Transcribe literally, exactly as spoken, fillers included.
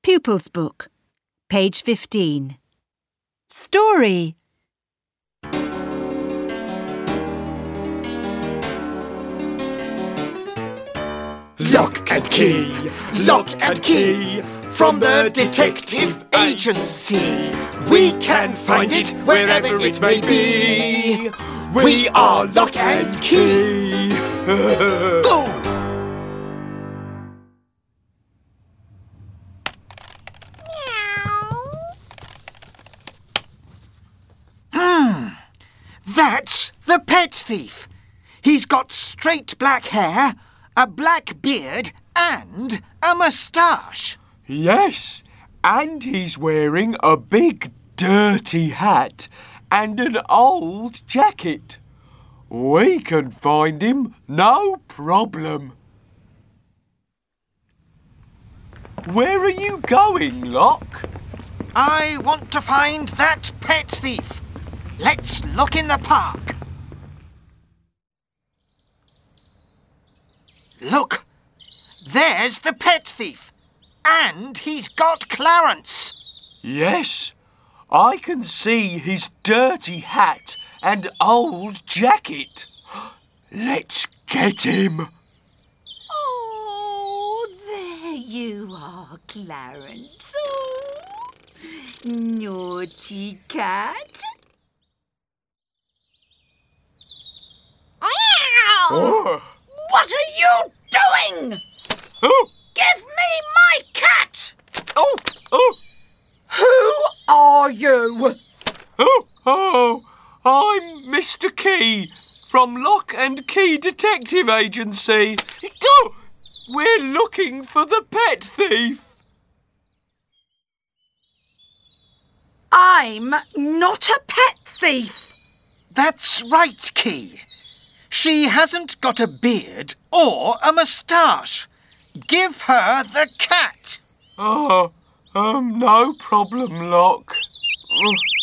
Pupils Book, page fifteen. Story. Lock and key, lock and key, from the detective agency. We can find it wherever it may be. We are Lock and Key. Go! Hmm, that's the pet thief. He's got straight black hair, a black beard and a moustache. Yes, and he's wearing a big dirty hat and an old jacket. We can find him, no problem. Where are you going, Lock? I want to find that pet thief. Let's look in the park. Look, there's the pet thief. And he's got Clarence. Yes, I can see his dirty hat and old jacket. Let's get him. Oh, there you are, Clarence. Oh, naughty cat. Ow! Oh. What are you doing? Oh. Give me my cat! Oh, oh, Who are you? oh, oh, I'm Mister Key from Lock and Key Detective Agency. Go! We're looking for the pet thief. I'm not a pet thief. That's right, Key. She hasn't got a beard or a moustache. Give her the cat. Oh, um, no problem, Lock.